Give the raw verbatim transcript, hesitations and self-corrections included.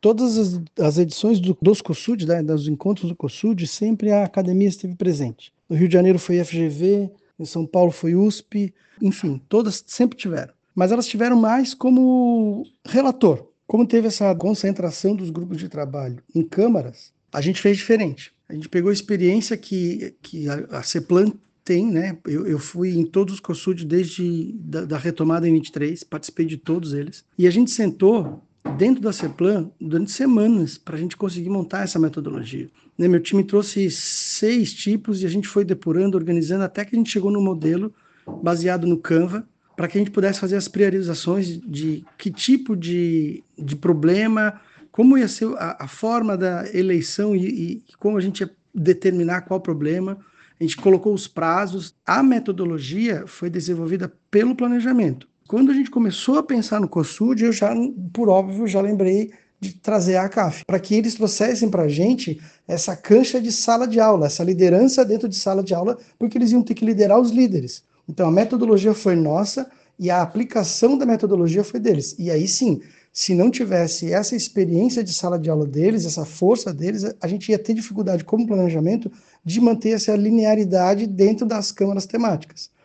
todas as, as edições do, dos COSUD, né, dos encontros do COSUD, sempre a academia esteve presente. No Rio de Janeiro foi F G V, em São Paulo foi U S P, enfim, todas sempre tiveram. Mas elas tiveram mais como relator. Como teve essa concentração dos grupos de trabalho em câmaras, a gente fez diferente. A gente pegou a experiência que, que a, a CEPLAN tem, né? Eu, eu fui em todos os COSUD desde da, da retomada em vinte e três, participei de todos eles. E a gente sentou dentro da CEPLAN durante semanas para a gente conseguir montar essa metodologia. Né? Meu time trouxe seis tipos e a gente foi depurando, organizando, até que a gente chegou no modelo baseado no Canva, para que a gente pudesse fazer as priorizações de que tipo de, de problema, como ia ser a, a forma da eleição e, e como a gente ia determinar qual problema. A gente colocou os prazos. A metodologia foi desenvolvida pelo planejamento. Quando a gente começou a pensar no COSUD, eu já, por óbvio, já lembrei de trazer a CAF, para que eles trouxessem para a gente essa cancha de sala de aula, essa liderança dentro de sala de aula, porque eles iam ter que liderar os líderes. Então, a metodologia foi nossa e a aplicação da metodologia foi deles. E aí sim, se não tivesse essa experiência de sala de aula deles, essa força deles, a gente ia ter dificuldade como planejamento de manter essa linearidade dentro das câmaras temáticas.